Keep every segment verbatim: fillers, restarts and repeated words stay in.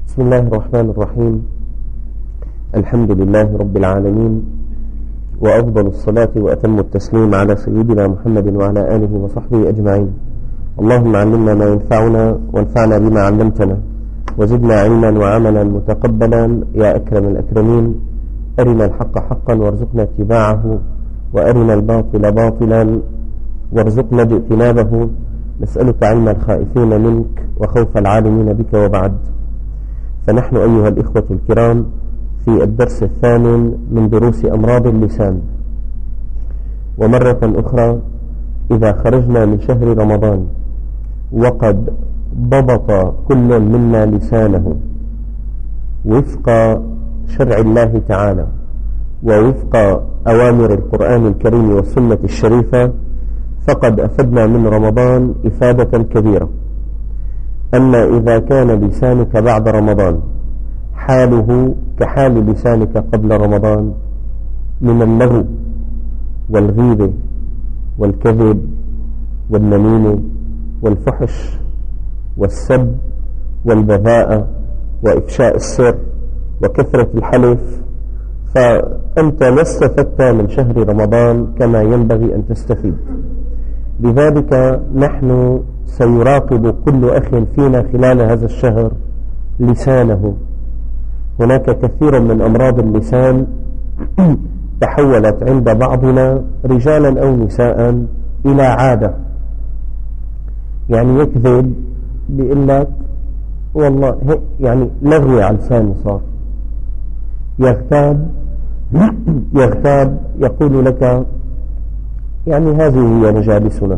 بسم الله الرحمن الرحيم. الحمد لله رب العالمين، وأفضل الصلاة وأتم التسليم على سيدنا محمد وعلى آله وصحبه أجمعين. اللهم علمنا ما ينفعنا وانفعنا بما علمتنا، وزدنا علما وعملا متقبلا يا أكرم الأكرمين. أرنا الحق حقا وارزقنا اتباعه، وأرنا الباطل باطلا وارزقنا اجتنابه. نسألك علم الخائفين منك وخوف العالمين بك. وبعد، فنحن أيها الإخوة الكرام في الدرس الثامن من دروس أمراض اللسان. ومرة أخرى إذا خرجنا من شهر رمضان وقد ضبط كل منا لسانه وفق شرع الله تعالى ووفق أوامر القرآن الكريم والسنة الشريفة، فقد أفدنا من رمضان إفادة كبيرة. أما إذا كان لسانك بعد رمضان حاله كحال لسانك قبل رمضان من اللغو والغيبة والكذب والنميمة والفحش والسب والبذاءة وإفشاء السر وكثرة الحلف، فأنت ما استفدت من شهر رمضان كما ينبغي أن تستفيد. لذلك نحن سيراقب كل أخ فينا خلال هذا الشهر لسانه. هناك كثير من أمراض اللسان تحولت عند بعضنا رجالا أو نساء إلى عادة، يعني يكذب بيقول لك والله يعني لغوي على لساني صار، يغتاب يغتاب يقول لك يعني هذه هي مجالسنا،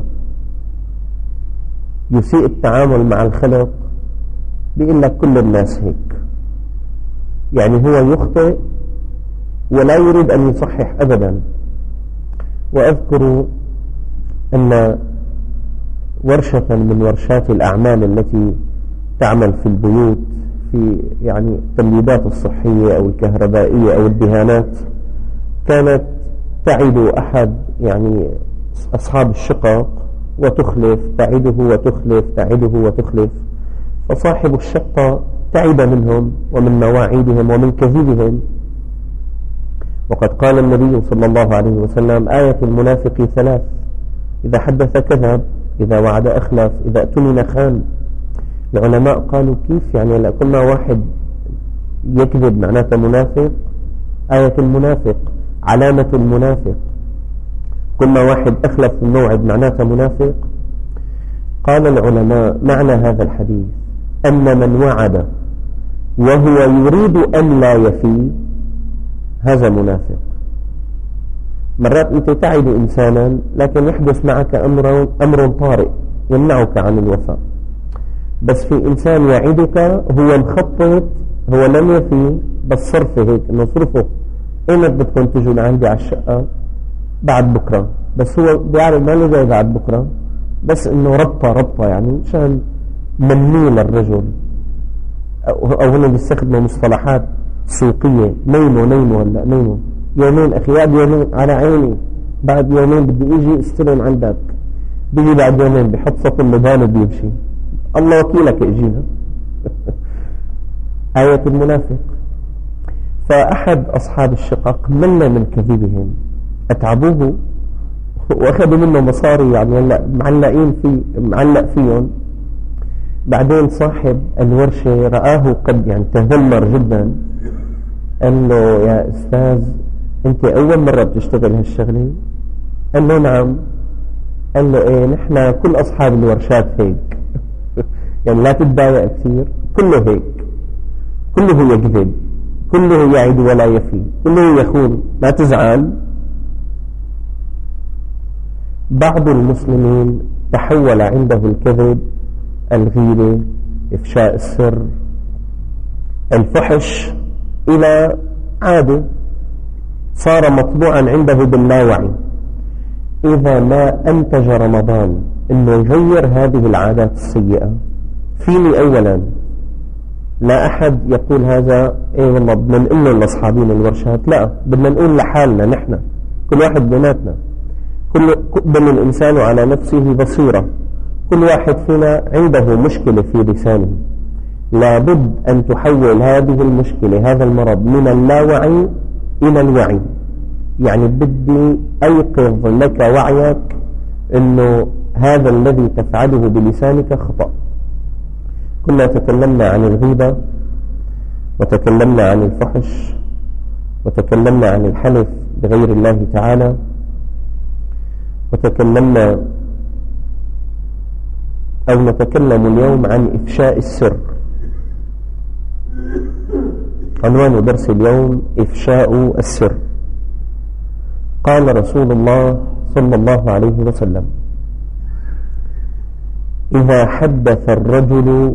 يسيء التعامل مع الخلق بيقول لك كل الناس هيك، يعني هو يخطئ ولا يريد أن يصحح أبدا. وأذكر أن ورشة من ورشات الأعمال التي تعمل في البيوت في يعني التمديدات الصحية أو الكهربائية أو الدهانات، كانت تعد أحد يعني أصحاب الشقق وتخلف، تعده وتخلف، تعده وتخلف، فصاحب الشقة تعب منهم ومن مواعيدهم ومن كذبهم. وقد قال النبي صلى الله عليه وسلم: آية المنافق ثلاث: إذا حدث كذب، إذا وعد أخلف، إذا اؤتمن خان. العلماء قالوا كيف يعني لا كل ما واحد يكذب معناته منافق؟ آية المنافق، علامة المنافق. كل ما واحد أخلف الموعد معناته منافق. قال العلماء معنى هذا الحديث أن من وعد وهو يريد أن لا يفي هذا منافق. مرات أنت تعد إنسانا لكن يحدث معك أمر, أمر طارئ يمنعك عن الوفاء، بس في إنسان يعدك هو مخطط، هو لم يفي بس صرفه هيك إنه صرفه إيمت بدكم تجوا لعندي على الشقة؟ بعد بكرة، بس هو بيعرف ما له جاي بعد بكرة، بس إنه ربطة ربطة يعني مشان منيه للرجل. أو هنا بيستخدموا مصطلحات سوقية، نيمو نيمو هلا نيمو يومين أخي، بعد يومين على عيني، بعد يومين بدي إيجي استلم عندك، بيجي بعد يومين بحط صوت اللبان وبيمشي، الله وكيلك إجينا. آية المنافق. فأحد أصحاب الشقق مل من كذبهم، أتعبوه وأخذوا منه مصاري يعني معلقين في معلق فيهم. بعدين صاحب الورشة رآه قد يعني تذمر جدا، قال له: يا أستاذ أنت أول مرة بتشتغل هالشغلة؟ قال له: نعم. قال له: إيه نحن كل أصحاب الورشات هيك. يعني لا تتضايق كثير، كله هيك، كله يكذب، كله يعد ولا يفي، كله يخون، لا تزعل. بعض المسلمين تحول عنده الكذب، الغيبة، إفشاء السر، الفحش إلى عادة، صار مطبوعا عنده باللاوعي. إذا ما أنتج رمضان إنه يغير هذه العادات السيئة فيني أولا، لا أحد يقول هذا إيه والله بدنا نقول لأصحابين الورشات، لا، بدنا نقول لحالنا نحن، كل واحد بيناتنا، كل بل الإنسان على نفسه بصيرة. كل واحد فينا عنده مشكلة في لسانه، لابد أن تحول هذه المشكلة هذا المرض من اللاوعي إلى الوعي. يعني بدي أيقظ لك وعيك أنه هذا الذي تفعله بلسانك خطأ. كنا تكلمنا عن الغيبة، وتكلمنا عن الفحش، وتكلمنا عن الحلف بغير الله تعالى، وتكلمنا أو نتكلم اليوم عن إفشاء السر. عنوان درس اليوم إفشاء السر. قال رسول الله صلى الله عليه وسلم: إذا حدث الرجل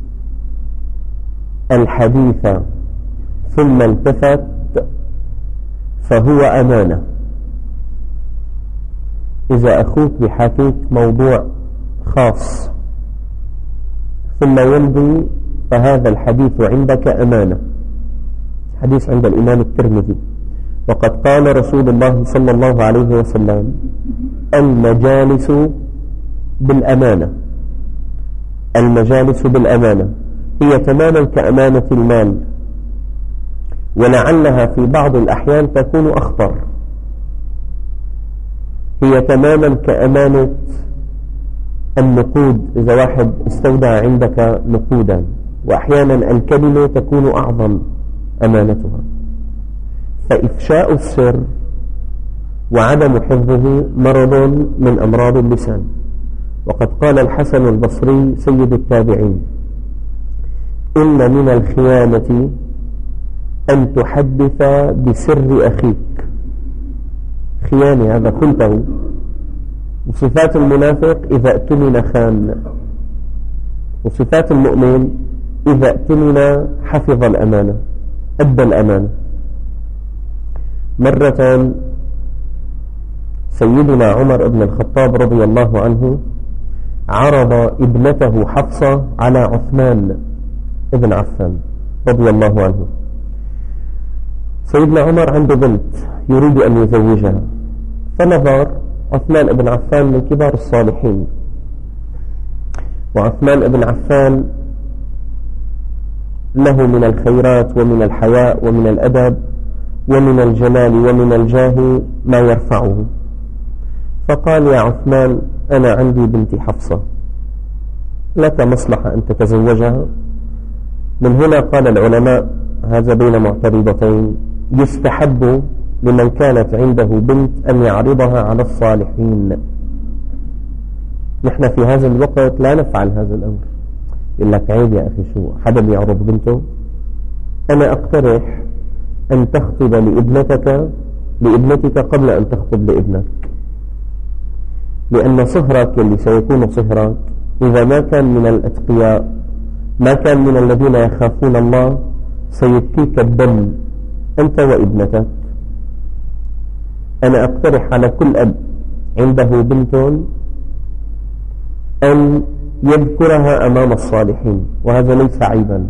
الحديث ثم التفت فهو أمانة. إذا أخوك بحكيك موضوع خاص ثم يمضي فهذا الحديث عندك أمانة. حديث عند الإمام الترمذي. وقد قال رسول الله صلى الله عليه وسلم: المجالس بالأمانة. المجالس بالأمانة هي تماما كأمانة المال، ولعلها في بعض الأحيان تكون أخطر. هي تماما كأمانة النقود، إذا واحد استودع عندك نقودا، وأحيانا الكلمة تكون أعظم أمانتها. فإفشاء السر وعدم حفظه مرض من أمراض اللسان. وقد قال الحسن البصري سيد التابعين: إن من الخيانة أن تحدث بسر أخيك. خيانة هذا خنته. وصفات المنافق: إذا اؤتمن خان. وصفات المؤمن: إذا اؤتمن حفظ الأمانة، أدى الأمانة. مرة سيدنا عمر بن الخطاب رضي الله عنه عرض ابنته حفصة على عثمان ابن عفان رضي الله عنه. سيدنا عمر عنده بنت يريد أن يزوجها، فنظر عثمان بن عفان من كبار الصالحين، وعثمان بن عفان له من الخيرات ومن الحياء ومن الأدب ومن الجمال ومن الجاه ما يرفعه. فقال: يا عثمان، أنا عندي بنتي حفصة، لك مصلحة أن تتزوجها. من هنا قال العلماء، هذا بين معترضتين، يستحب لمن كانت عنده بنت أن يعرضها على الصالحين. نحن في هذا الوقت لا نفعل هذا الأمر. يقول لك: عيب يا أخي، شو حدا بيعرض بنته؟ أنا أقترح أن تخطب لابنتك لابنتك قبل أن تخطب لابنك، لأن صهرك اللي سيكون صهرك إذا ما كان من الأتقياء، ما كان من الذين يخافون الله، سيبكيك الدم أنت وابنتك. أنا أقترح على كل أب عنده بنت أن يذكرها أمام الصالحين، وهذا ليس عيبا.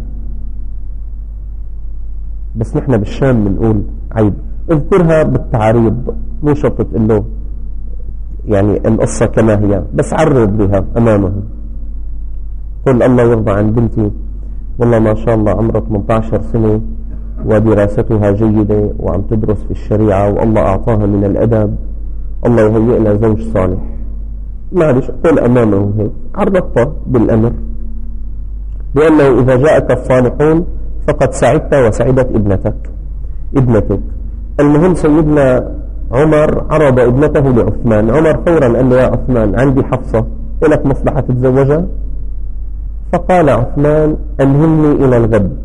بس نحن بالشام بنقول عيب. اذكرها بالتعريض، مو شرط تقول له يعني القصة كما هي، بس عرض بها أمامه. قل: الله يرضى عن بنتي، والله ما شاء الله عمرها ثمانية عشر سنة ودراستها جيدة وعم تدرس في الشريعة، والله أعطاها من الأدب، الله يهيئ لها زوج صالح. معلش، قل أمامه هيك، عرضتها بالأمر، لأنه إذا جاءك الصالحون فقد سعدت وسعدت ابنتك ابنتك. المهم سيدنا عمر عرض ابنته لعثمان. عمر فورا قال له: يا عثمان، عندي حفصة، لك مصلحة تتزوجها؟ فقال عثمان: ألهمني إلى الغد.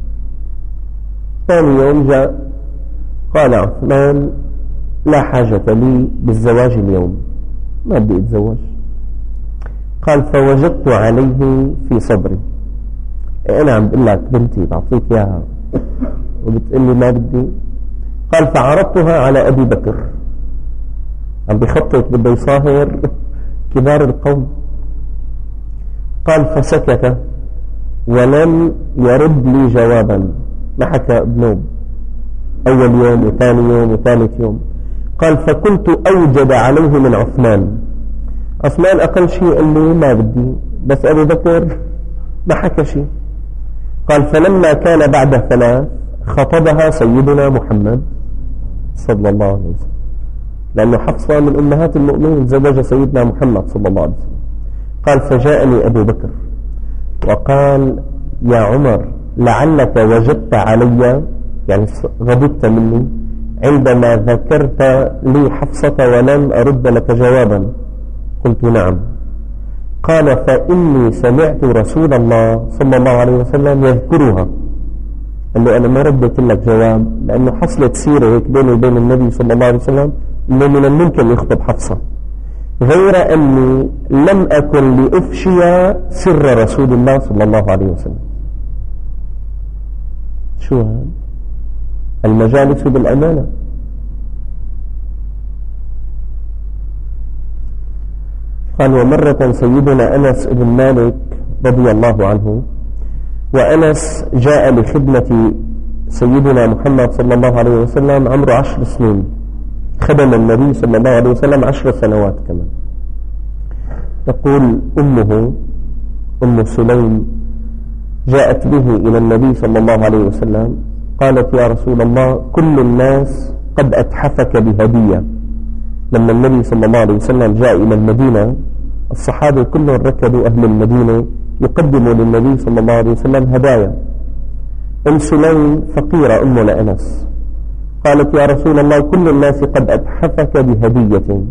ثاني يوم جاء قال عثمان: لا حاجة لي بالزواج اليوم، ما بدي أتزوج. قال: فوجدت عليه في صدري. أنا عم بقول لك بنتي بعطيك إياها وبتقول لي ما بدي. قال: فعرضتها على أبي بكر. عم بيخطط بده يصاهر كبار القوم. قال: فسكت ولم يرد لي جوابا، ما حكى بنوب. أول يوم وثاني يوم وثالث يوم. قال: فكنت أوجد عليه من عثمان. عثمان أقل شيء قال لي ما بدي، بس أبو بكر ما حكى شيء. قال فلما كان بعد ثلاث خطبها سيدنا محمد صلى الله عليه وسلم، لأنه حفصة من أمهات المؤمنين زوج سيدنا محمد صلى الله عليه وسلم. قال فجاءني أبو بكر وقال يا عمر لعلك وجدت علي، يعني غضبت مني عندما ذكرت لي حفصة ولم أرد لك جوابا. قلت نعم. قال فإني سمعت رسول الله صلى الله عليه وسلم يذكرها، أنه أنا ما ردت لك جواب لأنه حصلت سيرة هيك بيني وبين النبي صلى الله عليه وسلم أنه من الممكن يخطب حفصة، غير أني لم أكن لأفشي سر رسول الله صلى الله عليه وسلم. شو هذا؟ المجالس بالأمانة. قال ومرة سيدنا أنس بن مالك رضي الله عنه، وأنس جاء لخدمة سيدنا محمد صلى الله عليه وسلم عمره عشر سنين، خدم النبي صلى الله عليه وسلم عشر سنوات كمان. تقول أمه أم سليم جاءت به إلى النبي صلى الله عليه وسلم قالت يا رسول الله كل الناس قد أتحفك بهدية. لما النبي صلى الله عليه وسلم جاء إلى المدينة الصحابة كلهم ركضوا أهل المدينة يقدموا للنبي صلى الله عليه وسلم هدايا. أم سليم فقيرة أم لأنس قالت يا رسول الله كل الناس قد أتحفك بهدية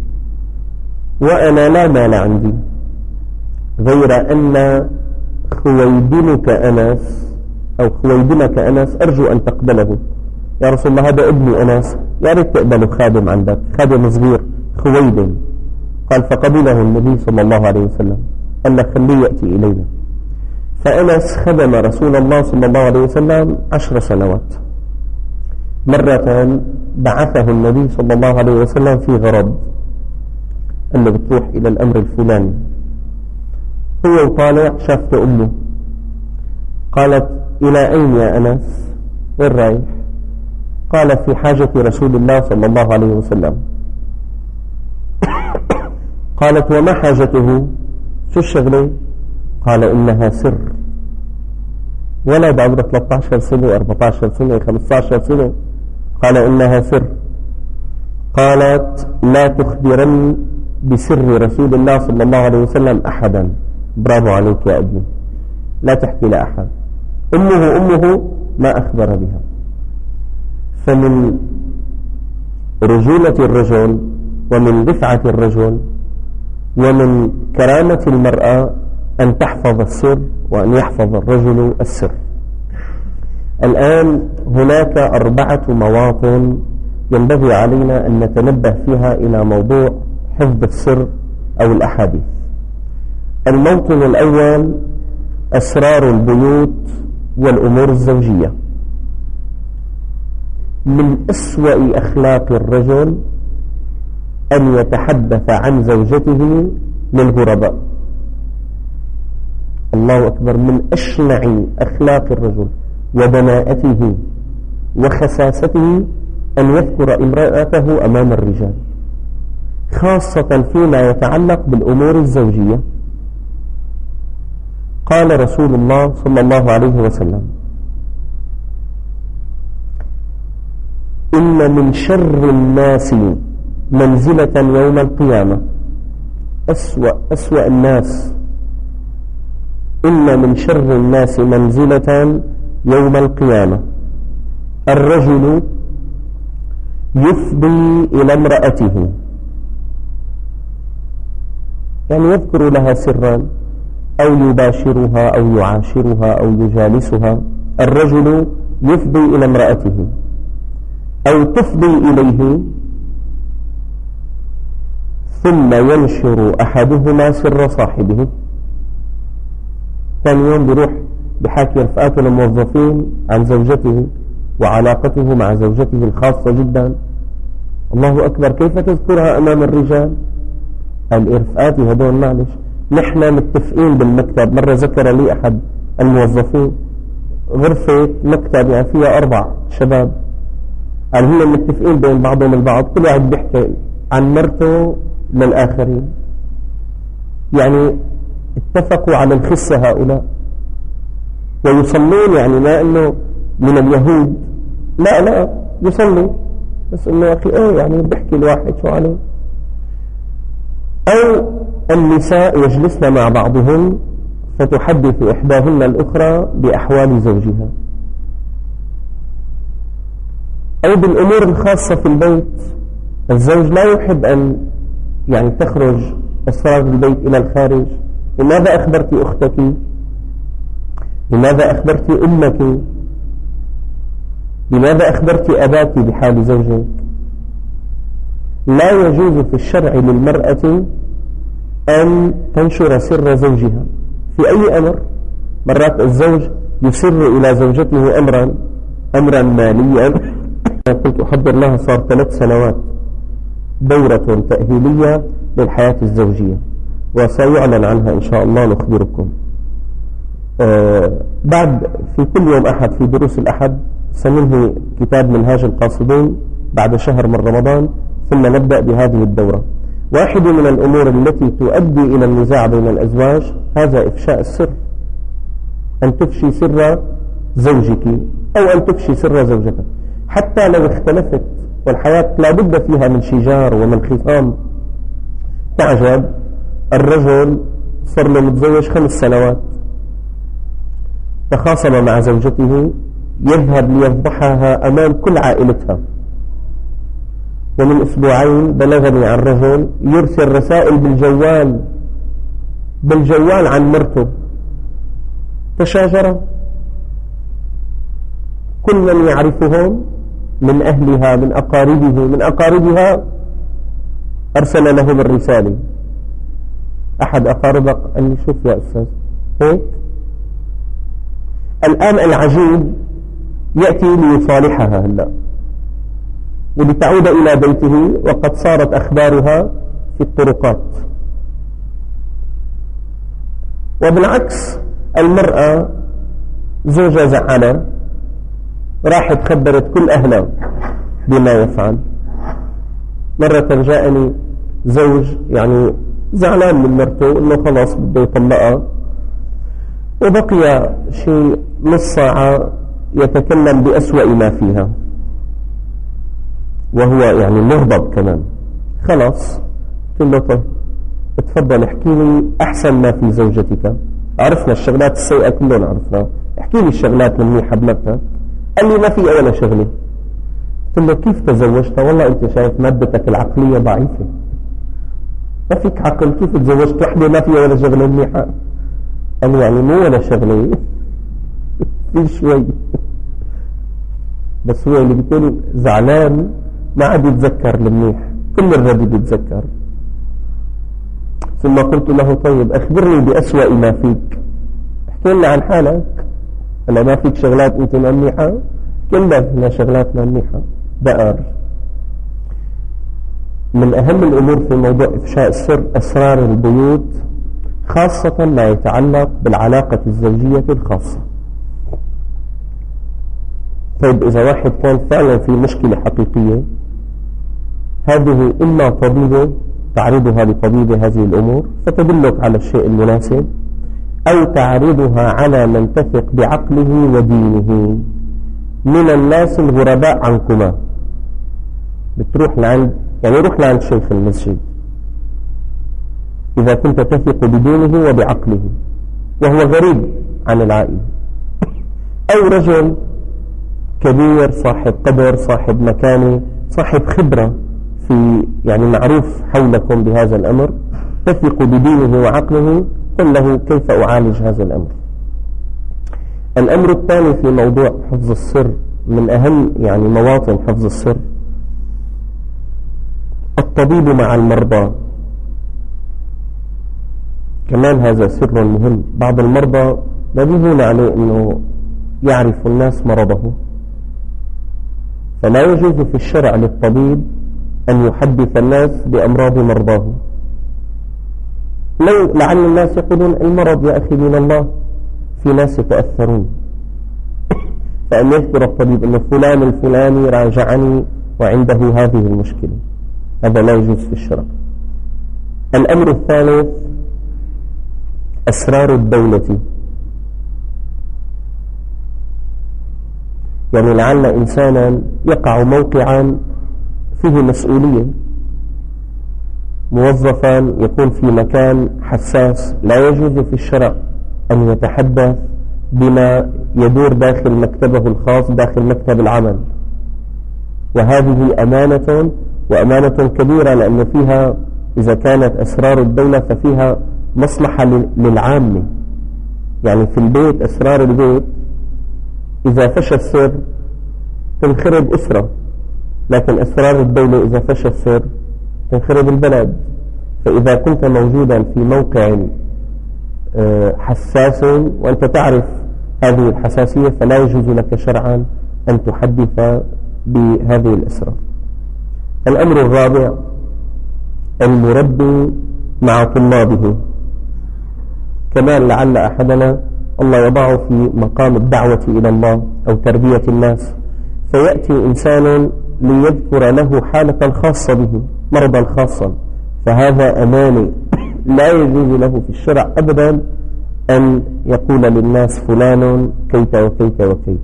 وأنا لا مال عندي غير أن خويدنك أنس أو خويدنك أنس أرجو أن تقبله. يا رسول الله هذا ابني أنس يا ريت تقبله خادم عندك، خادم صغير خويدن. قال فقبله النبي صلى الله عليه وسلم، قال له خليه يأتي إلينا. فأنس خدم رسول الله صلى الله عليه وسلم عشر سنوات. مرة بعثه النبي صلى الله عليه وسلم في غرض أنه بتروح إلى الأمر الفلاني، هو وطالع شافت أمه قالت إلى أين يا أنس؟ وين رايح؟ قال في حاجة رسول الله صلى الله عليه وسلم. قالت وما حاجته؟ شو الشغلة؟ قال إنها سر. ولد عمره ثلاثة عشر سنة أربعة عشر سنة خمسة عشر سنة. قال إنها سر. قالت لا تخبرن بسر رسول الله صلى الله عليه وسلم أحدا. برافو عليك يا ابني، لا تحكي لأحد. أمه أمه ما أخبر بها. فمن رجولة الرجل ومن دفعة الرجل ومن كرامة المرأة أن تحفظ السر وأن يحفظ الرجل السر. الآن هناك أربعة مواطن ينبغي علينا أن نتنبه فيها إلى موضوع حفظ السر أو الأحاديث. الموطن الأول أسرار البيوت والأمور الزوجية. من أسوأ أخلاق الرجل أن يتحدث عن زوجته للغرباء. الله أكبر، من أشنع أخلاق الرجل ودناءته وخساسته أن يذكر امرأته أمام الرجال، خاصة فيما يتعلق بالأمور الزوجية. قال رسول الله صلى الله عليه وسلم إن من شر الناس منزلة يوم القيامة، أسوأ أسوأ الناس، إن من شر الناس منزلة يوم القيامة الرجل يفضي إلى امرأته، يعني يذكر لها سرا أو يباشرها أو يعاشرها أو يجالسها. الرجل يفضي إلى امرأته أو تفضي إليه ثم ينشر أحدهما سر صاحبه. ثاني يوم بيروح بحاكي رفقاته الموظفين عن زوجته وعلاقته مع زوجته الخاصة جدا. الله أكبر، كيف تذكرها أمام الرجال؟ الإرفقاتي هدول معلش، نحن متفقين بالمكتب. مرة ذكر لي أحد الموظفين غرفة مكتب يعني فيها أربع شباب، قال هم متفقين بين بعضهم البعض، كل واحد بيحكي عن مرته للآخرين، يعني اتفقوا على الخسة هؤلاء. ويصلون، يعني ما أنه من اليهود، لا لا يصلي، بس أنه أخي إيه يعني بحكي الواحد شو عليه. أو النساء يجلسن مع بعضهن فتحدث إحداهن الأخرى بأحوال زوجها، أو بالأمور الخاصة في البيت. الزوج لا يحب أن يعني تخرج أسرار البيت إلى الخارج. لماذا أخبرت أختك؟ لماذا أخبرت أمك؟ لماذا أخبرت أباك بحال زوجك؟ لا يجوز في الشرع للمرأة أن تنشر سر زوجها في أي أمر. مرات الزوج يسر إلى زوجته أمرا أمرا ماليا. كنت أحضر لها صار ثلاث سنوات دورة تأهيلية للحياة الزوجية، وسيعلن عنها إن شاء الله نخبركم. آه بعد في كل يوم أحد في دروس الأحد سننهي كتاب منهاج القاصدين بعد شهر من رمضان، ثم نبدأ بهذه الدورة. واحد من الأمور التي تؤدي إلى النزاع بين الأزواج هذا إفشاء السر، أن تفشي سر زوجك أو أن تفشي سر زوجتك، حتى لو اختلفت والحياة لا بد فيها من شجار ومن خصام. تعجب الرجل صار له متزوج خمس سنوات، تخاصم مع زوجته، يذهب ليفضحها أمام كل عائلتها. ومن أسبوعين بلغني عن رجل يرسل رسائل بالجوال بالجوال عن مرته، تشاجرة، كل من يعرفهم من أهلها من أقاربه من أقاربها أرسل لهم الرسالة. أحد أقاربك قال لي شوف يا أستاذ هيك. الآن العجيب يأتي ليصالحها هلأ ولتعود إلى بيته وقد صارت أخبارها في الطرقات. وبالعكس المرأة زوجها زعلة راحت خبرت كل أهلها بما يفعل. مرة جاءني زوج يعني زعلان من مرته إنه خلاص بده يطلقها، وبقي شيء نص ساعة يتكلم بأسوأ ما فيها وهو يعني مغضب كمان. خلاص قلت له طيب اتفضل احكي لي أحسن ما في زوجتك. عرفنا الشغلات السيئة كلنا عرفنا، احكي لي الشغلات المنيحة بنبتك. قال لي ما في ولا شغلة. قلت له كيف تزوجتها؟ والله انت شايف مادتك العقلية ضعيفة، ما فيك عقل، كيف تزوجت وحدة ما فيها ولا شغلة منيحة؟ قال لي يعني مو ولا شغلة في شوي، بس هو اللي بيكون زعلان ما عاد يتذكر المنيح، كل الردي بيتذكر. ثم قلت له طيب أخبرني بأسوأ ما فيك، احكي لنا عن حالك. أنا ما فيك شغلات أنت ما منيحة؟ كلنا شغلات ما منيحة. بقر من أهم الأمور في موضوع إفشاء السر أسرار البيوت، خاصة ما يتعلق بالعلاقة الزوجية الخاصة. طيب إذا واحد كان فعلا في مشكلة حقيقية، هذه إما طبيبه تعرضها لطبيب هذه الأمور فتدلك على الشيء المناسب، أو تعرضها على من تثق بعقله ودينه من الناس الغرباء عنكما. بتروح لعند يعني روح لعند شيخ المسجد إذا كنت تثق بدينه وبعقله وهو غريب عن العائلة، أو رجل كبير صاحب قدر صاحب مكانة صاحب خبرة في يعني معروف حولكم بهذا الأمر، تثق بدينه وعقله، قل له كيف أعالج هذا الأمر. الأمر الثاني في موضوع حفظ السر، من أهم يعني مواطن حفظ السر الطبيب مع المرضى. كمان هذا سر مهم. بعض المرضى لا بيهون عليه أنه يعرف الناس مرضه، فلا يجوز في الشرع للطبيب أن يحدث الناس بأمراض مرضاه. لو لعل الناس يقولون المرض يا أخي من الله، في ناس يتأثرون، فأن يذكر الطبيب أن فلان الفلاني راجعني وعنده هذه المشكلة، هذا لا يجوز في الشرع. الأمر الثالث أسرار الدولة. يعني لعل إنسانا يقع موقعا فيه مسؤولية، موظفا يكون في مكان حساس، لا يجوز في الشرع أن يتحدث بما يدور داخل مكتبه الخاص داخل مكتب العمل، وهذه أمانة وأمانة كبيرة، لأن فيها إذا كانت أسرار الدولة ففيها مصلحة للعامة. يعني في البيت أسرار البيت إذا فشى السر تنخرب أسرة، لكن أسرار الدولة إذا فشى السر تنخرب البلد. فإذا كنت موجودا في موقع حساس وأنت تعرف هذه الحساسية فلا يجوز لك شرعا أن تحدث بهذه الأسرار. الأمر الرابع المربي مع طلابه. كمان لعل أحدنا الله يضعه في مقام الدعوة إلى الله أو تربية الناس، فيأتي إنسان ليذكر له حالة خاصة به، مرضا خاصا، فهذا أماني لا يجوز له في الشرع أبدا أن يقول للناس فلان كيت وكيت وكيت.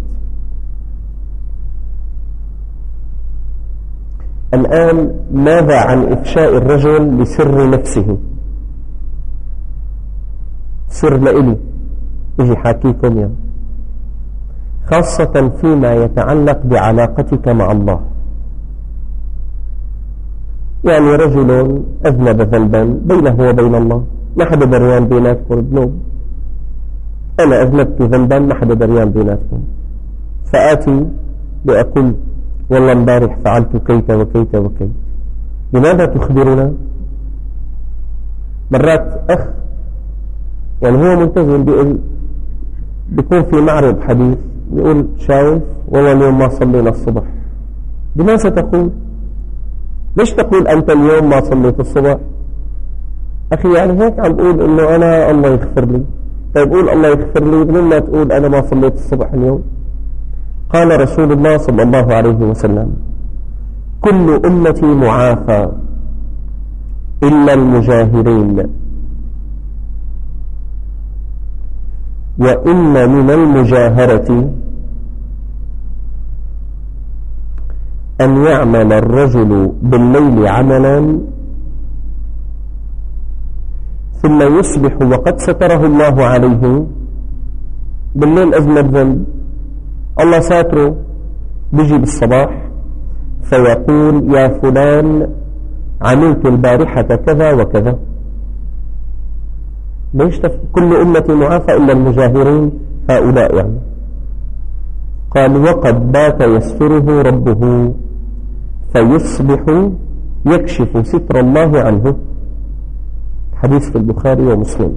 الآن ماذا عن إفشاء الرجل لسر نفسه؟ سر لإلي يجي حاكيكم يا خاصة فيما يتعلق بعلاقتك مع الله. يعني رجل أذنب ذنبا بينه وبين الله، ما حدا دريان بيناتكم بنوب، أنا أذنبت ذنبا ما حدا دريان بيناتكم، فآتي لأقول والله امبارح فعلت كيت وكيت وكيت. لماذا تخبرنا؟ مرات أخ يعني هو ملتزم بيقول بيكون في معرض حديث يقول شايف والله اليوم ما صلينا الصبح. لماذا تقول؟ ليش تقول أنت اليوم ما صليت الصبح؟ أخي يعني هيك عم بقول إنه أنا الله يغفر لي. طيب قول الله يغفر لي بدون ما تقول أنا ما صليت الصبح اليوم. قال رسول الله صلى الله عليه وسلم كل أمتي معافى إلا المجاهرين، وإن من المجاهرة أن يعمل الرجل بالليل عملا ثم يصبح وقد ستره الله عليه. بالليل أذنب ذنب الله ساتره، بيجي بالصباح فيقول يا فلان عملت البارحة كذا وكذا. ليش تف... كل أمتي معافى إلا المجاهرين هؤلاء يعني. قال وقد بات يستره ربه فيصبح يكشف ستر الله عنه. حديث في البخاري ومسلم.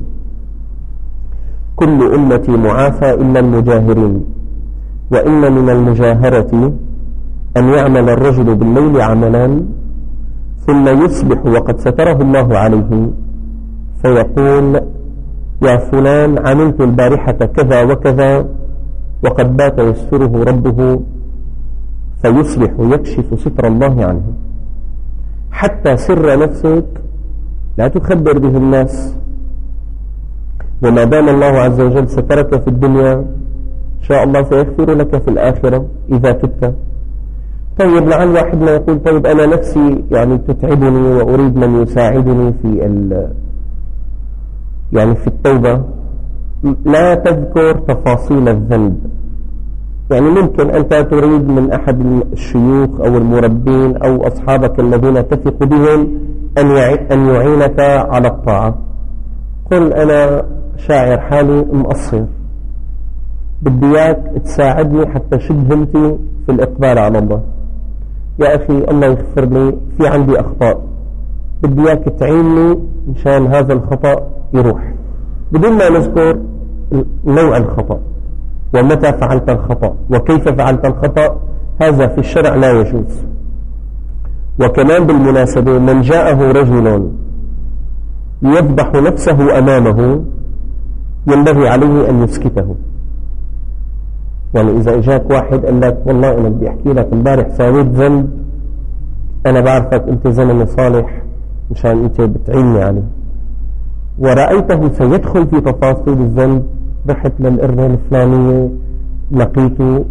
كل أمتي معافى إلا المجاهرين، وإن من المجاهرة أن يعمل الرجل بالليل عملا ثم يصبح وقد ستره الله عليه فيقول يا فلان عملت البارحة كذا وكذا، وقد بات يستره ربه فيصبح يكشف ستر الله عنه. حتى سر نفسك لا تخبر به الناس، وما دام الله عز وجل سترك في الدنيا إن شاء الله سيغفر لك في الآخرة إذا تبت. طيب لعل واحد ما يقول طيب أنا نفسي يعني تتعبني وأريد من يساعدني في ال يعني في التوبة. لا تذكر تفاصيل الذنب. يعني ممكن أنت تريد من أحد الشيوخ أو المربين أو أصحابك الذين تثق بهم أن يعينك على الطاعة. قل أنا شاعر حالي مقصر، بدي إياك تساعدني حتى شد همتي في الإقبال على الله. يا أخي الله يغفر لي في عندي أخطاء، بدي إياك تعيني مشان هذا الخطأ يروح، بدون ما نذكر نوع الخطأ ومتى فعلت الخطأ وكيف فعلت الخطأ. هذا في الشرع لا يجوز. وكمان بالمناسبة من جاءه رجل يفضح نفسه أمامه ينبغي عليه أن يسكته. يعني إذا إجاك واحد قال لك والله أنا بدي أحكي لك امبارح سويت ذنب، أنا بعرفك أنت زلمة صالح مشان أنت بتعيني عليه، ورأيته سيدخل في تفاصيل الذنب، رحت للقرية الفلانية لقيته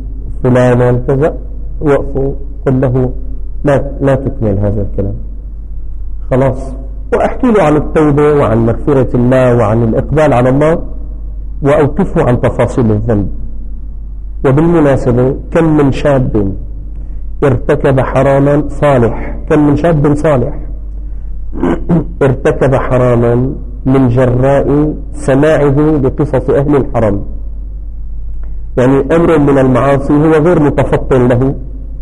فلانا كذا، وقفوا قل له لا, لا تكمل هذا الكلام خلاص، وأحكي له عن التوبة وعن مغفرة الله وعن الإقبال على الله، وأوقفه عن تفاصيل الذنب. وبالمناسبة كم من شاب ارتكب حراما صالح، كم من شاب صالح ارتكب حراما من جراء سماعه بقصص أهل الحرم. يعني أمر من المعاصي هو غير متفطن له.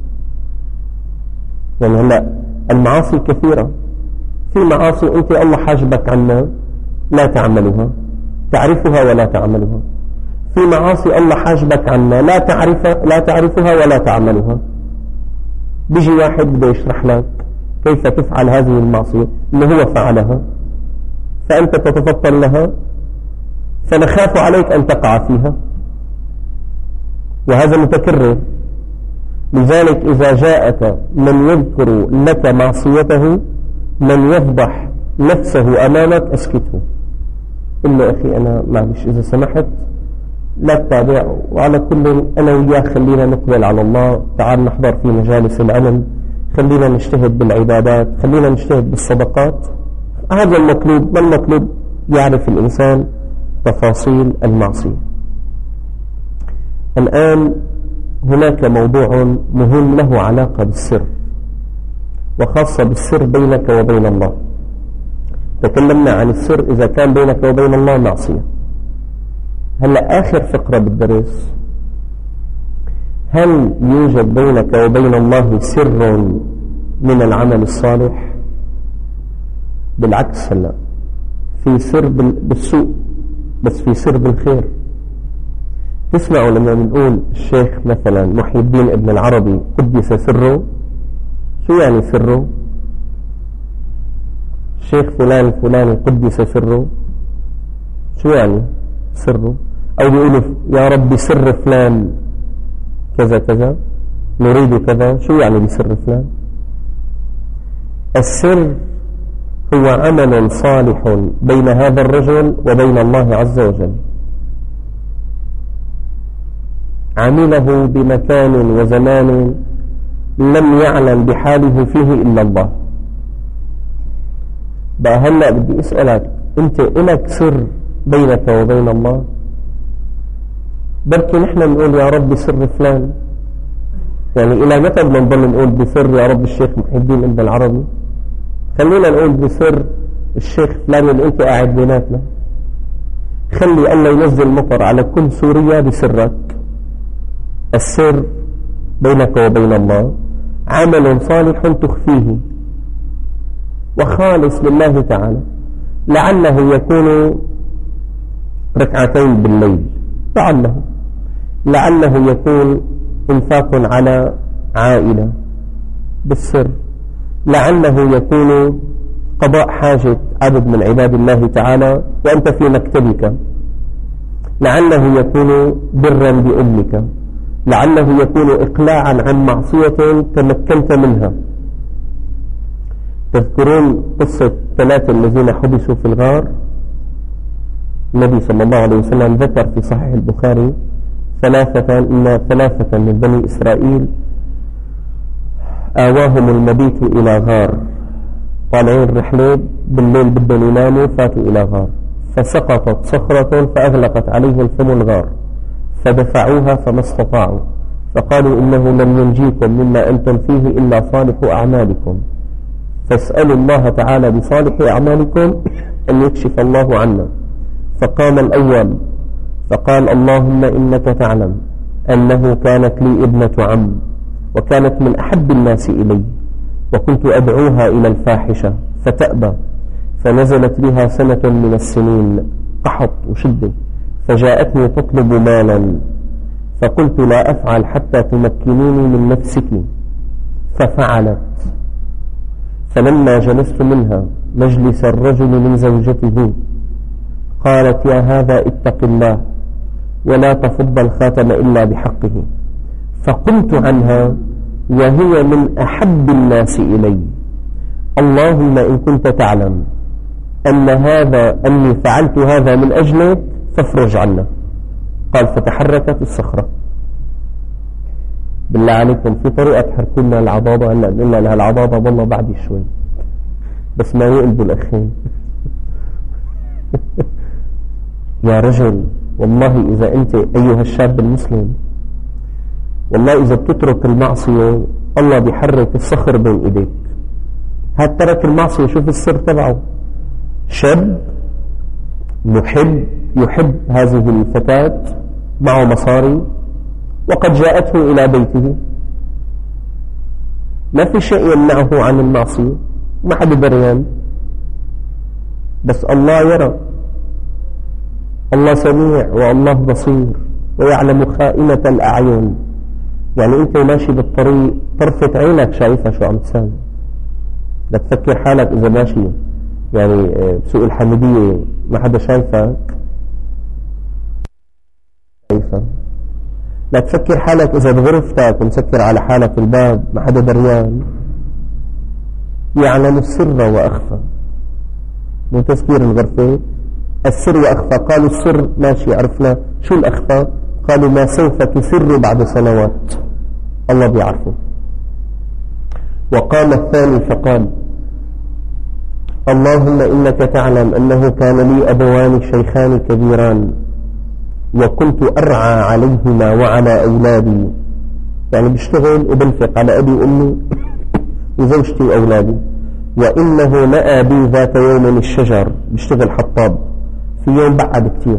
يعني هلا المعاصي كثيرة، في معاصي أنت الله حاجبك عنها لا تعملها، تعرفها ولا تعملها. في معاصي الله حاجبك عنها لا تعرف لا تعرفها ولا تعملها. بيجي واحد بده يشرح لك كيف تفعل هذه المعصية اللي هو فعلها، فأنت تتفطن لها، فنخاف عليك أن تقع فيها، وهذا متكرر. لذلك إذا جاءك من يذكر لك معصيته، من يفضح نفسه أمامك، أسكته، قل له أخي أنا معلش إذا سمحت لا تتابع، وعلى كل أنا وياك خلينا نقبل على الله، تعال نحضر في مجالس العلم، خلينا نجتهد بالعبادات، خلينا نجتهد بالصدقات. هذا المطلوب. ما المطلوب؟ يعرف الإنسان تفاصيل المعصية. الآن هناك موضوع مهم له علاقة بالسر، وخاصة بالسر بينك وبين الله. تكلمنا عن السر إذا كان بينك وبين الله معصية. هلأ آخر فقرة بالدرس، هل يوجد بينك وبين الله سر من العمل الصالح؟ بالعكس، هلأ في سر بالسوء، بس في سر بالخير. تسمعوا لما بنقول الشيخ مثلا محي الدين ابن العربي قدس سره، شو يعني سره؟ الشيخ فلان الفلاني قدس سره، شو يعني سره؟ أو بيقولوا يا رب سر فلان كذا كذا، نريد كذا، شو يعني بسر فلان؟ السر هو عمل صالح بين هذا الرجل وبين الله عز وجل، عمله بمكان وزمان لم يعلم بحاله فيه إلا الله. بقى هلأ بدي أسألك، أنت إلك سر بينك وبين الله؟ بركي نحن نقول يا رب سر فلان، يعني إلى متى بدنا نضل نقول بسر يا رب الشيخ محي الدين ابن العربي؟ خلينا نقول بسر الشيخ فلان اللي أنت قاعد بيناتنا. خلي الله ينزل مطر على كل سوريا بسرك. السر بينك وبين الله عمل صالح تخفيه وخالص لله تعالى، لعله يكون ركعتين بالليل، لعله لعله يكون انفاق على عائلة بالسر، لعله يكون قضاء حاجة عدد من عباد الله تعالى وأنت في مكتبك، لعله يكون برا بأمك، لعله يكون إقلاعا عن معصية تمكنت منها. تذكرون قصة ثلاثة الذين حبسوا في الغار؟ النبي صلى الله عليه وسلم ذكر في صحيح البخاري ثلاثة إن ثلاثة من بني إسرائيل آواهم المبيت إلى غار، طالعين رحلة بالليل بدهم يناموا، فاتوا إلى غار فسقطت صخرة فأغلقت عليهم فم الغار، فدفعوها فما استطاعوا، فقالوا إنه لم ينجيكم مما أنتم فيه إلا صالح أعمالكم، فاسألوا الله تعالى بصالح أعمالكم أن يكشف الله عنا. فقام الأول فقال اللهم إنك تعلم أنه كانت لي ابنة عم وكانت من أحب الناس إلي، وكنت أدعوها إلى الفاحشة فتأبى، فنزلت بها سنة من السنين قحط وشدة، فجاءتني تطلب مالا، فقلت لا أفعل حتى تمكنيني من نفسك، ففعلت. فلما جلست منها مجلس الرجل من زوجته قالت يا هذا اتق الله ولا تفض الخاتم إلا بحقه، فقمت عنها وهي من أحب الناس إلي، اللهم إن كنت تعلم أن هذا أني فعلت هذا من أجلك فافرج عنا. قال فتحركت الصخرة. بالله عليكم في طريقة تحركوا لنا العضاضة. هلا قلنا لها العضاضة والله بعد شوي بس ما يقلبوا الأخين. يا رجل والله إذا أنت أيها الشاب المسلم والله إذا بتترك المعصية الله بيحرك الصخر بين إيديك. هاد ترك المعصية شوف السر تبعه، شاب محب يحب هذه الفتاة معه مصاري وقد جاءته إلى بيته، ما في شيء يمنعه عن المعصية، ما حد دريان، بس الله يرى، الله سميع والله بصير ويعلم خائنة الأعين. يعني أنت ماشي بالطريق طرفة عينك شايفها شو عم تساوي، لا تفكر حالك إذا ماشي يعني بسوق الحمدية ما حدا شايفك شايفة، لا تفكر حالك إذا بغرفتك ومسكر على حالك الباب ما حدا دريان. يعلم السر وأخفى، مو تسكير الغرفة السر وأخفى. قالوا السر ماشي عرفنا، شو الأخفى؟ قالوا ما سوف تسر بعد سنوات الله بيعرفه. وقام الثاني فقال اللهم إنك تعلم أنه كان لي أبوان شيخان كبيران وكنت أرعى عليهما وعلى أولادي، يعني بشتغل وبنفق على أبي وأمي وزوجتي وأولادي، وإنه نأى بي ذات يوم الشجر، بشتغل حطاب في يوم بعد كتير.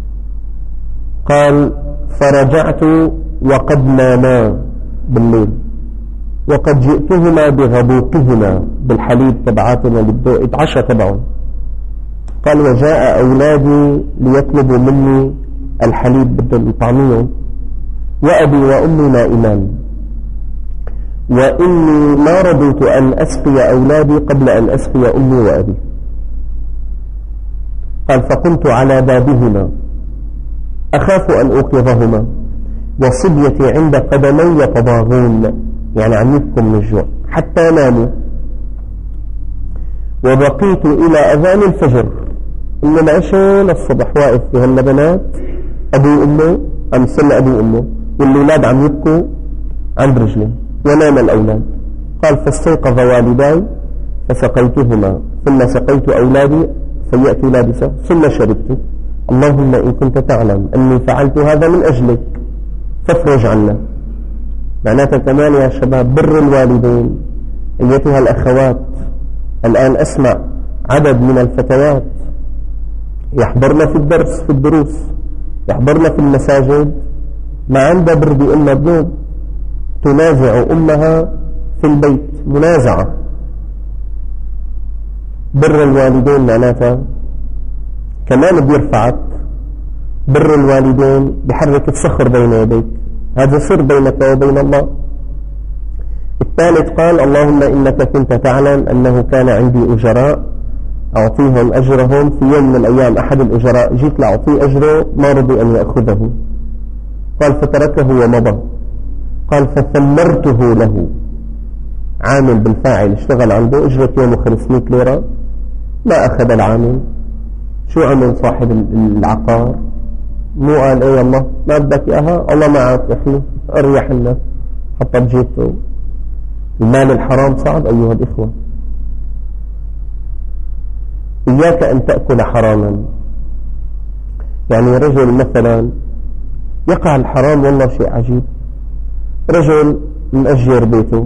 قال فرجعت وقد ناما بالليل وقد جئتهما بغبوقهما بالحليب تبعاتنا اللي بده يتعشى تبعهم. قال وجاء أولادي ليطلبوا مني الحليب بدهم يطعميهم وأبي وأمي نائمان، وإني ما رضيت أن أسقي أولادي قبل أن أسقي أمي وأبي. قال فقمت على بابهما أخاف أن أوقظهما وصبيتي عند قدمي يتضاغون، يعني عم يبكوا من الجوع حتى ناموا، وبقيت إلى أذان الفجر من العشاء للصبح واقف في هاللبنات أبي وأمه عم يسمى أبي وأمه والأولاد عم يبكوا عند رجلي ونام الأولاد. قال فاستيقظ والداي فسقيتهما ثم سقيت أولادي فيأتوا لابسة ثم شربت. اللهم إن كنت تعلم أني فعلت هذا من أجلك فافرج عنا. معناتها كمان يا شباب بر الوالدين. أيتها الأخوات الآن أسمع عدد من الفتيات يحضرنا في الدرس في الدروس يحضرنا في المساجد ما عندها بر بأمها بنوب، تنازع أمها في البيت منازعة. بر الوالدين معناتها كمان بيرفعك، بر الوالدين بحرك الصخر بين يديك، هذا سر بينك وبين الله. الثالث قال اللهم إنك كنت تعلم أنه كان عندي أجراء أعطيهم أجرهم، في يوم من الأيام أحد الأجراء جيت لأعطيه أجره ما رضي أن يأخذه، قال فتركه ومضى. قال فثمرته له، عامل بالفاعل اشتغل عنده أجرة يومه خمسمائة ليرة ما أخذ العامل. شو عمل صاحب العقار؟ مو قال ايه الله ما بدك اياها الله معك يا اخي اريح لنا حطت جيبته. المال الحرام صعب أيها الإخوة. إياك أن تأكل حراما. يعني رجل مثلا يقع الحرام والله شيء عجيب، رجل مأجر بيته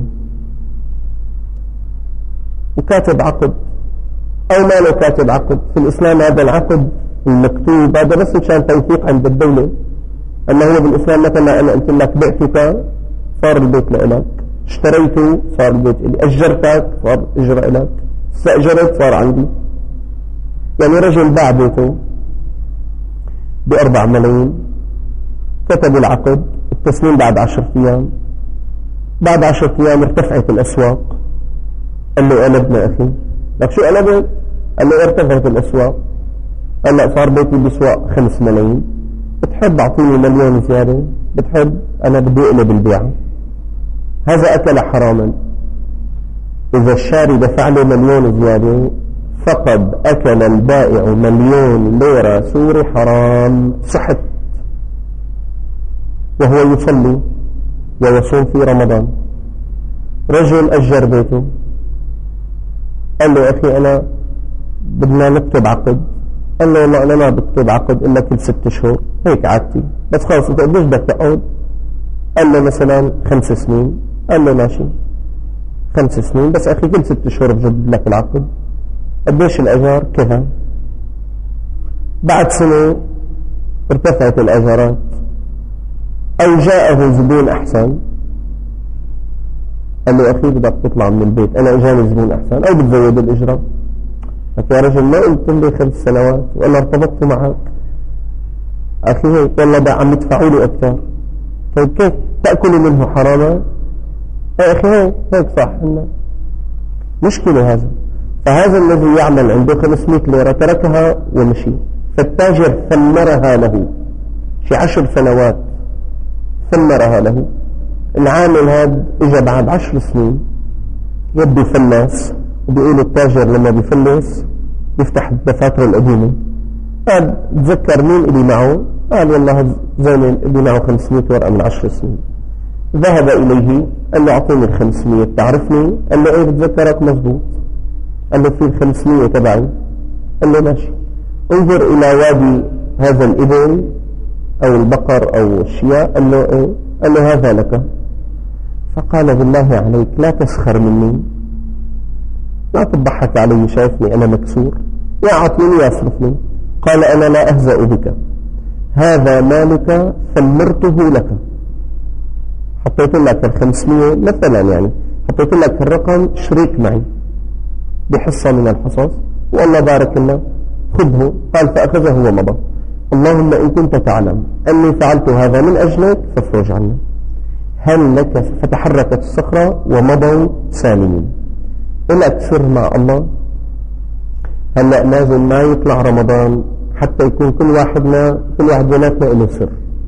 وكاتب عقد أو ما له كاتب عقد في الإسلام، هذا العقد المكتوب هذا بس مشان توثيق عند الدولة أنه هو بالإسلام. مثلا أنا قلت لك بعتك صار البيت لإلك، اشتريته صار البيت إلي، أجرتك صار إجرة إلك، استأجرت صار عندي. يعني رجل باع بيته بأربع ملايين، كتب العقد، التسليم بعد عشرة أيام، بعد عشرة أيام ارتفعت الأسواق، قال له قلبنا أخي. لك شو قلبت؟ قال له ارتفعت الأسواق، هلا صار بيتي بسواق خمس ملايين، بتحب أعطيني مليون زيادة؟ بتحب؟ أنا بدي أقلب البيعة. هذا أكل حراما. إذا الشاري دفع له مليون زيادة فقد أكل البائع مليون ليرة سوري حرام. صحت وهو يصلي ويصوم في رمضان. رجل أجر بيته، قال له أخي أنا بدنا نكتب عقد. قال له والله أنا ما بكتب عقد إلا كل ست شهور، هيك عادتي، بس خلاص أنت قديش بدك تقعد؟ قال له مثلا خمس سنين. قال له ماشي خمس سنين، بس أخي كل ست شهور بجدد لك العقد. قديش الأجار؟ كذا. بعد سنة ارتفعت الأجارات أو جاءه زبون أحسن، قال له أخي بدك تطلع من البيت، أنا إجاني زبون أحسن، أو بتزود الإجرة. قلت يا رجل ما قلت لي خمس سنوات وأنا ارتبطت معك؟ أخي هيك والله ده عم يدفعوا لي أكثر. طيب كيف تأكل منه حراما؟ يا أخي هيك هيك صح. إنه مشكلة هذا. فهذا الذي يعمل عنده خمسمائة ليرة تركها ومشي، فالتاجر ثمرها له في عشر سنوات، ثمرها له. العامل هذا اجى بعد عشر سنين يبدو فلاس، وبيقولوا التاجر لما بيفلس بيفتح الدفاتر القديمة. قال تذكر مين اللي معه؟ قال والله زين اللي معه خمسمائة ورقة من عشر سنين. ذهب إليه قال له أعطيني الخمسمائة، تعرفني؟ قال له إيه بتذكرك مزبوط. قال له في الخمسمائة تبعي. قال له ماشي، انظر إلى وادي هذا الإبل أو البقر أو الشياء. قال له إيه؟ قال له هذا لك. فقال بالله عليك لا تسخر مني، لا تضحك علي، شايفني أنا مكسور، يا أعطيني يا أصرفني. قال أنا لا أهزأ بك، هذا مالك ثمرته لك، حطيت لك الخمسمائة مثلا، يعني حطيت لك الرقم شريك معي بحصة من الحصص، والله بارك الله خذه. قال فأخذه ومضى. اللهم إن كنت تعلم أني فعلت هذا من أجلك فافرج عنا، هل لك؟ فتحركت الصخرة ومضوا سالمين. لك سر مع الله. هلأ لازم ما يطلع رمضان حتى يكون كل واحدنا كل واحد بيناتنا له سر.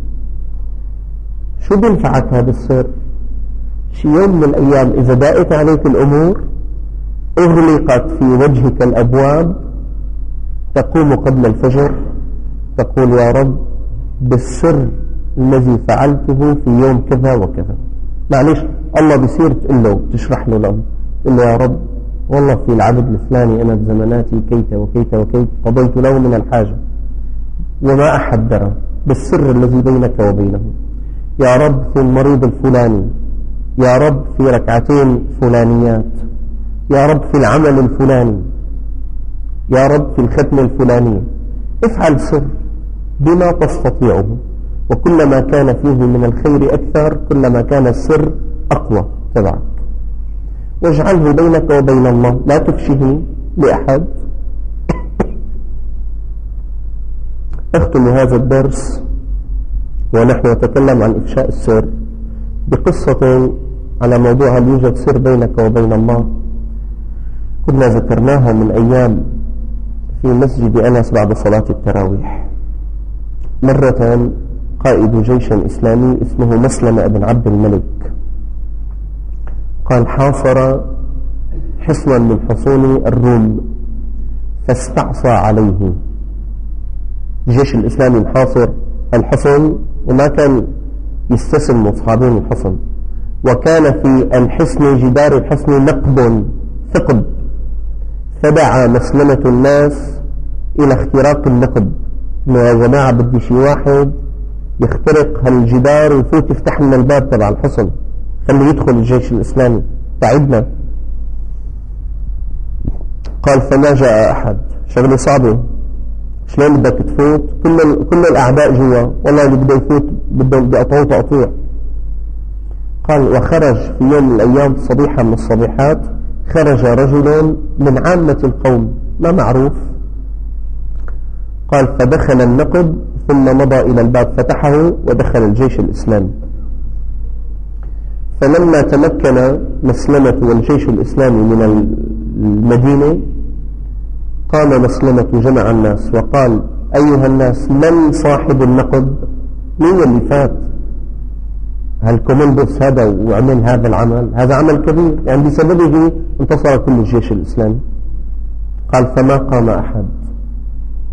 شو بينفعك هذا السر؟ شي يوم من الأيام إذا ضاقت عليك الأمور، أغلقت في وجهك الأبواب، تقوم قبل الفجر تقول يا رب بالسر الذي فعلته في يوم كذا وكذا. معلش الله بيصير تقول له، تشرح له له تقول له يا رب والله في العبد الفلاني أنا بزمناتي كيت وكيت وكيت قضيت له من الحاجة وما أحد درى، بالسر الذي بينك وبينه. يا رب في المريض الفلاني، يا رب في ركعتين فلانيات، يا رب في العمل الفلاني، يا رب في الختمة الفلانية. افعل سر بما تستطيعه، وكلما كان فيه من الخير أكثر كلما كان السر أقوى تبعك. واجعله بينك وبين الله، لا تفشه لأحد. أختم هذا الدرس ونحن نتكلم عن إفشاء السر بقصة على موضوع هل يوجد سر بينك وبين الله. كنا ذكرناها من أيام في مسجد أنس بعد صلاة التراويح. مرة قائد جيش إسلامي اسمه مسلمة بن عبد الملك قال حاصر حصنا من حصون الروم فاستعصى عليه. الجيش الإسلامي محاصر الحصن وما كان يستسلم أصحابين الحصن، وكان في الحصن جدار الحصن نقب ثقب، فدعا مسلمة الناس إلى اختراق النقب، إنه يا جماعة بدي شي واحد يخترق هالجدار ويفوت يفتح لنا الباب تبع الحصن، خليه يدخل الجيش الإسلامي تعبنا. قال فما جاء أحد. شغله صعبة، شلون بدك تفوت؟ كل كل الأعداء جوا، والله اللي بده يفوت بده يقطعوه تقطيع. قال وخرج في يوم من الأيام صبيحة من الصبيحات، خرج رجل من عامة القوم ما معروف. قال فدخل النقب ثم مضى إلى الباب فتحه ودخل الجيش الإسلامي. فلما تمكن مسلمة والجيش الإسلامي من المدينة قام مسلمة جمع الناس وقال أيها الناس من صاحب النقب؟ مين اللي فات هالكومندوس هذا وعمل هذا العمل؟ هذا عمل كبير، يعني بسببه انتصر كل الجيش الإسلامي. قال فما قام أحد.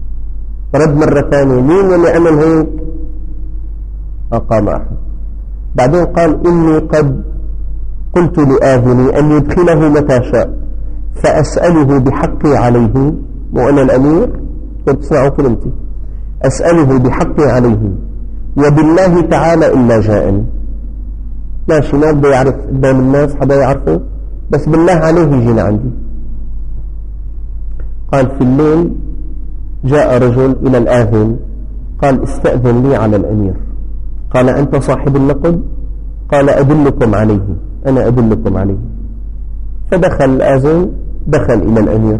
رد مرة ثانية مين اللي عمل هيك؟ ما قام أحد. بعدين قال إني قد قلت لآذني أن يدخله متى شاء فأسأله بحقي عليه، وأنا الأمير كنت تسمعوا كلمتي، أسأله بحقي عليه وبالله تعالى إلا جاءني. ماشي، ما بده يعرف قدام الناس حدا يعرفه، بس بالله عليه يجينا عندي. قال في الليل جاء رجل إلى الآذن قال استأذن لي على الأمير. قال أنت صاحب اللقب؟ قال أدلكم عليه، أنا أدلكم عليه. فدخل الآذن، دخل إلى الأمير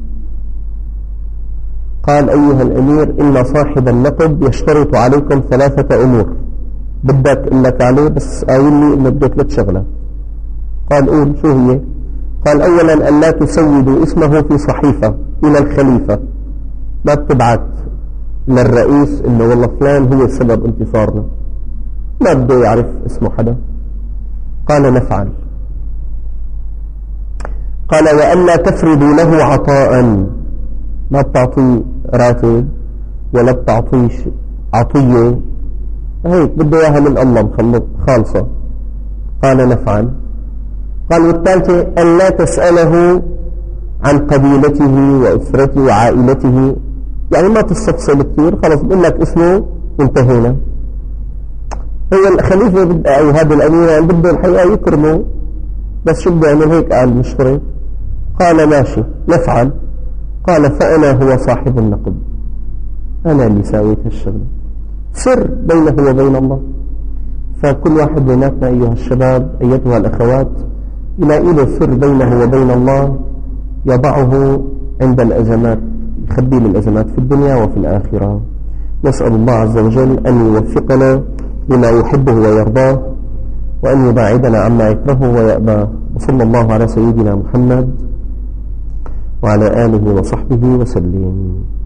قال أيها الأمير إن صاحب اللقب يشترط عليكم ثلاثة أمور، بدك إلك عليه بس قايل لي إنه بدك ثلاث شغلات. قال قول شو هي؟ قال أولا أن لا تسودوا اسمه في صحيفة إلى الخليفة، لا تبعت للرئيس إنه والله فلان هو سبب انتصارنا، ما بده يعرف اسمه حدا. قال نفعل. قال وأن لا تفرضوا له عطاء، ما بتعطي راتب ولا بتعطيش عطية، هيك بده إياها من الله خالصة. قال نفعل. قال والثالثة أن لا تسأله عن قبيلته وأسرته وعائلته، يعني ما تستفصل كثير، خلص بقول لك اسمه انتهينا. هو الخليفة بده أو هذا الأمير يعني بده الحقيقة يكرمه، بس شو بده يعمل هيك؟ قال مشترك. قال ماشي نفعل. قال فأنا هو صاحب النقب، أنا اللي ساويت هالشغل، سر بينه وبين الله. فكل واحد بيناتنا أيها الشباب أيتها الأخوات يلاقي له سر بينه وبين الله يضعه عند الأزمات، يخبي الأزمات في الدنيا وفي الآخرة. نسأل الله عز وجل أن يوفقنا لما يحبه ويرضاه، وأن يباعدنا عما يكرهه ويأباه. وصلى الله على سيدنا محمد وعلى آله وصحبه وسلم.